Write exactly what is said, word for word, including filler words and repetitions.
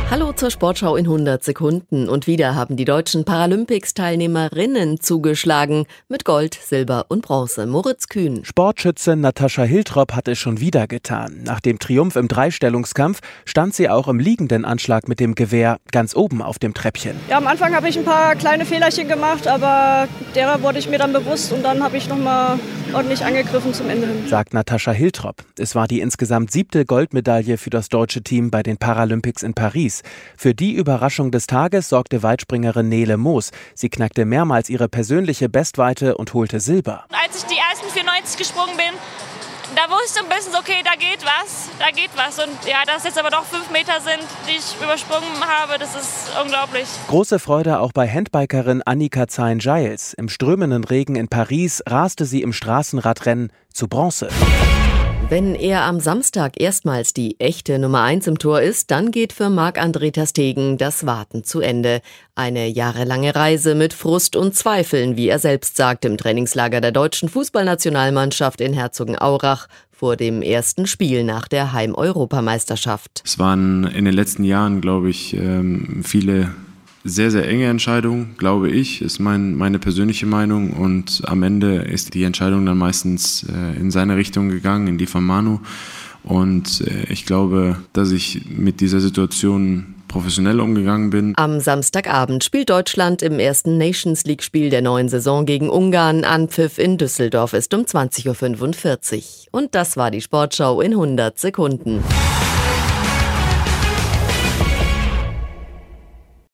Hallo zur Sportschau in hundert Sekunden. Und wieder haben die deutschen Paralympics-Teilnehmerinnen zugeschlagen. Mit Gold, Silber und Bronze. Moritz Kühn. Sportschützin Natascha Hiltrop hat es schon wieder getan. Nach dem Triumph im Dreistellungskampf stand sie auch im liegenden Anschlag mit dem Gewehr ganz oben auf dem Treppchen. Ja, am Anfang habe ich ein paar kleine Fehlerchen gemacht, aber derer wurde ich mir dann bewusst und dann habe ich nochmal ordentlich angegriffen zum Ende hin. Sagt Natascha Hiltrop. Es war die insgesamt siebte Goldmedaille für das deutsche Team bei den Paralympics in Paris. Für die Überraschung des Tages sorgte Weitspringerin Nele Moos. Sie knackte mehrmals ihre persönliche Bestweite und holte Silber. Als ich die ersten vierundneunzig gesprungen bin, da wusste ich ein bisschen, okay, da geht was, da geht was. Und ja, dass es jetzt aber doch fünf Meter sind, die ich übersprungen habe, das ist unglaublich. Große Freude auch bei Handbikerin Annika Zein-Giles. Im strömenden Regen in Paris raste sie im Straßenradrennen zu Bronze. Wenn er am Samstag erstmals die echte Nummer eins im Tor ist, dann geht für Marc-André ter Stegen das Warten zu Ende. Eine jahrelange Reise mit Frust und Zweifeln, wie er selbst sagt, im Trainingslager der deutschen Fußballnationalmannschaft in Herzogenaurach vor dem ersten Spiel nach der Heim-Europameisterschaft. Es waren in den letzten Jahren, glaube ich, viele sehr, sehr enge Entscheidung, glaube ich, ist mein, meine persönliche Meinung. Und am Ende ist die Entscheidung dann meistens äh, in seine Richtung gegangen, in die von Manu. Und äh, ich glaube, dass ich mit dieser Situation professionell umgegangen bin. Am Samstagabend spielt Deutschland im ersten Nations-League-Spiel der neuen Saison gegen Ungarn. Anpfiff in Düsseldorf ist um zwanzig Uhr fünfundvierzig. Und das war die Sportschau in hundert Sekunden.